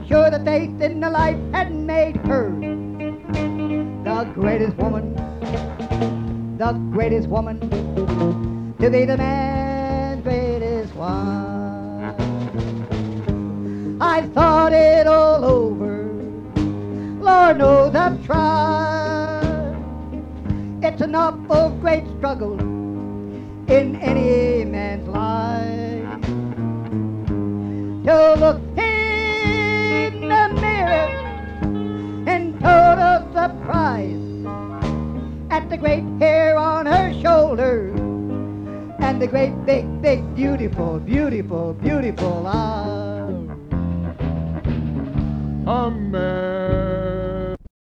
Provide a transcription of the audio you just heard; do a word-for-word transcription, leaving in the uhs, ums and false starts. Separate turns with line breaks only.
sure that faith in the life had made her the greatest woman, the greatest woman, to be the man's greatest one. I thought it all over, Lord knows I've tried. It's an awful great struggle in any man's life to look in the mirror in total surprise at the great hair on her shoulders and the great big, big, beautiful, beautiful, beautiful eyes.
A man